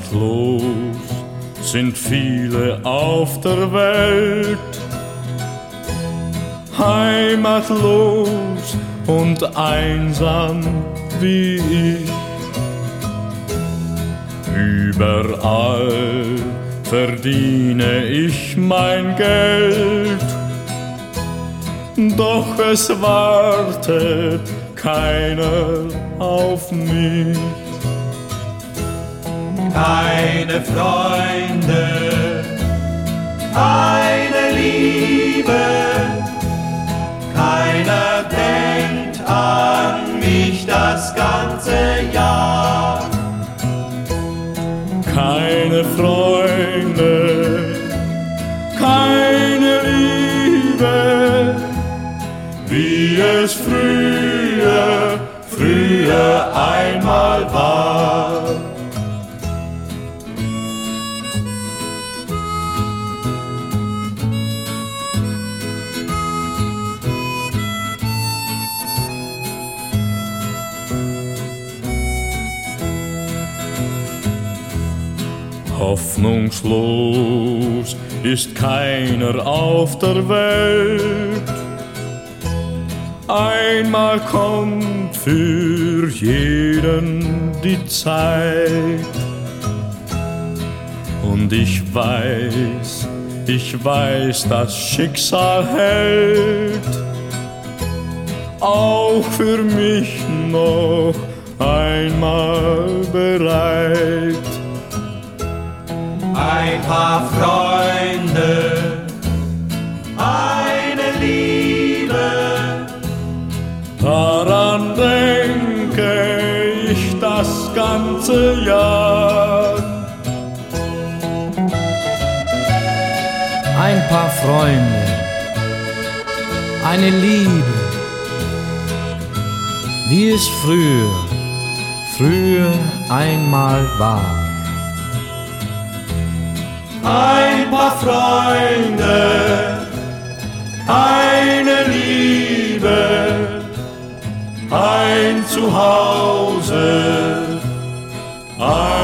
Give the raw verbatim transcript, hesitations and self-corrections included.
Heimatlos sind viele auf der Welt, heimatlos und einsam wie ich. Überall verdiene ich mein Geld, doch es wartet keiner auf mich. Keine Freunde, keine Liebe, keiner denkt an mich das ganze Jahr. Keine Freunde, keine Liebe, wie es früher, früher einmal war. Hoffnungslos ist keiner auf der Welt. Einmal kommt für jeden die Zeit. Und ich weiß, ich weiß, das Schicksal hält auch für mich noch einmal bereit. Ein paar Freunde, eine Liebe, daran denke ich das ganze Jahr. Ein paar Freunde, eine Liebe, wie es früher, früher einmal war. ein paar Freunde, eine Liebe, ein Zuhause, ein